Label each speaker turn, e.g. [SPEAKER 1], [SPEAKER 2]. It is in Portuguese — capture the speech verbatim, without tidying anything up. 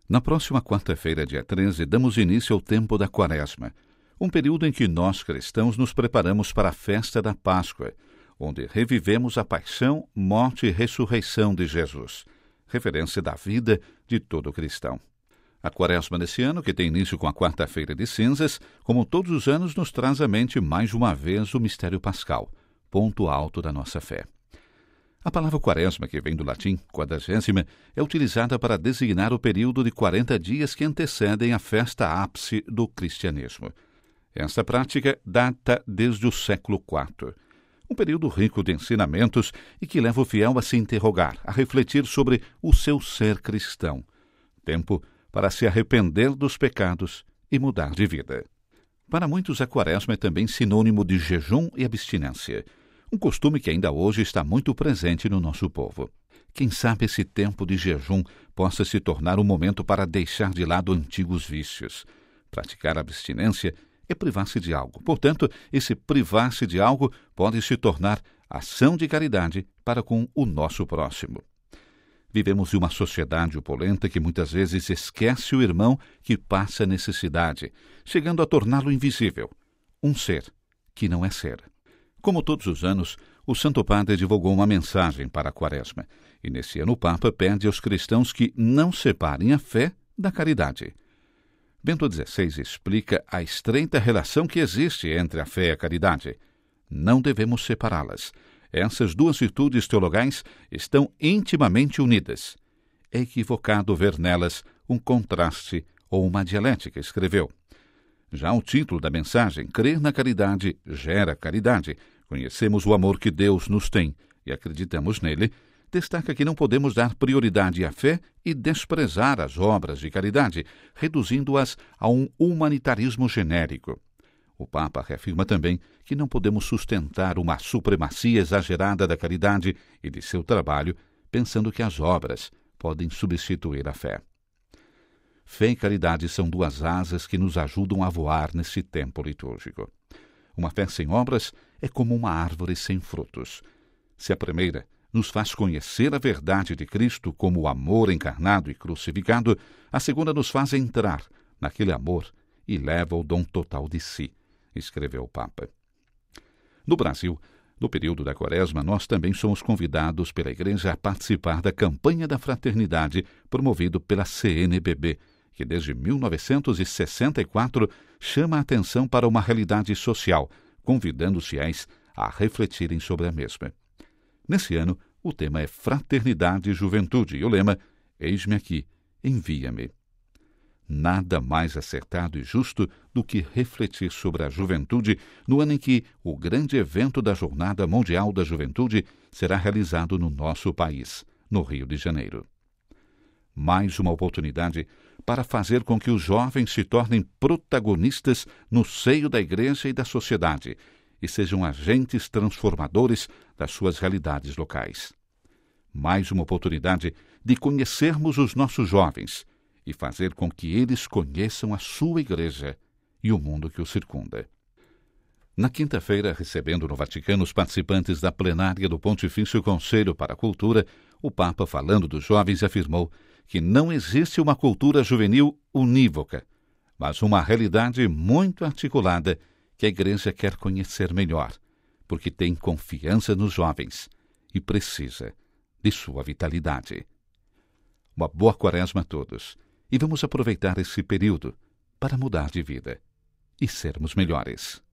[SPEAKER 1] Na próxima quarta-feira, dia treze, damos início ao tempo da Quaresma, um período em que nós, cristãos, nos preparamos para a festa da Páscoa, onde revivemos a paixão, morte e ressurreição de Jesus, referência da vida de todo cristão. A Quaresma desse ano, que tem início com a quarta-feira de cinzas, como todos os anos, nos traz à mente mais uma vez o mistério pascal, ponto alto da nossa fé. A palavra quaresma, que vem do latim quadragésima, é utilizada para designar o período de quarenta dias que antecedem a festa ápice do cristianismo. Esta prática data desde o século quarto. Um período rico de ensinamentos e que leva o fiel a se interrogar, a refletir sobre o seu ser cristão. Tempo para se arrepender dos pecados e mudar de vida. Para muitos, a Quaresma é também sinônimo de jejum e abstinência, um costume que ainda hoje está muito presente no nosso povo. Quem sabe esse tempo de jejum possa se tornar um momento para deixar de lado antigos vícios. Praticar a abstinência é privar-se de algo. Portanto, esse privar-se de algo pode se tornar ação de caridade para com o nosso próximo. Vivemos em uma sociedade opulenta que muitas vezes esquece o irmão que passa necessidade, chegando a torná-lo invisível, um ser que não é ser. Como todos os anos, o Santo Padre divulgou uma mensagem para a Quaresma, e nesse ano o Papa pede aos cristãos que não separem a fé da caridade. Bento dezesseis explica a estreita relação que existe entre a fé e a caridade. Não devemos separá-las. Essas duas virtudes teologais estão intimamente unidas. É equivocado ver nelas um contraste ou uma dialética, escreveu. Já o título da mensagem, Crer na caridade gera caridade. Conhecemos o amor que Deus nos tem e acreditamos nele, destaca que não podemos dar prioridade à fé e desprezar as obras de caridade, reduzindo-as a um humanitarismo genérico. O Papa reafirma também que não podemos sustentar uma supremacia exagerada da caridade e de seu trabalho, pensando que as obras podem substituir a fé. Fé e caridade são duas asas que nos ajudam a voar nesse tempo litúrgico. Uma fé sem obras é como uma árvore sem frutos. Se a primeira nos faz conhecer a verdade de Cristo como o amor encarnado e crucificado, a segunda nos faz entrar naquele amor e leva o dom total de si, escreveu o Papa. No Brasil, no período da Quaresma, nós também somos convidados pela Igreja a participar da campanha da fraternidade promovido pela C N B B, que desde mil novecentos e sessenta e quatro chama a atenção para uma realidade social, convidando os fiéis a refletirem sobre a mesma. Nesse ano, o tema é Fraternidade e Juventude e o lema Eis-me aqui, envia-me. Nada mais acertado e justo do que refletir sobre a juventude no ano em que o grande evento da Jornada Mundial da Juventude será realizado no nosso país, no Rio de Janeiro. Mais uma oportunidade para fazer com que os jovens se tornem protagonistas no seio da Igreja e da sociedade e sejam agentes transformadores das suas realidades locais. Mais uma oportunidade de conhecermos os nossos jovens e fazer com que eles conheçam a sua Igreja e o mundo que o circunda. Na quinta-feira, recebendo no Vaticano os participantes da plenária do Pontifício Conselho para a Cultura, o Papa, falando dos jovens, afirmou que não existe uma cultura juvenil unívoca, mas uma realidade muito articulada que a Igreja quer conhecer melhor, porque tem confiança nos jovens e precisa de sua vitalidade. Uma boa Quaresma a todos, e vamos aproveitar esse período para mudar de vida e sermos melhores.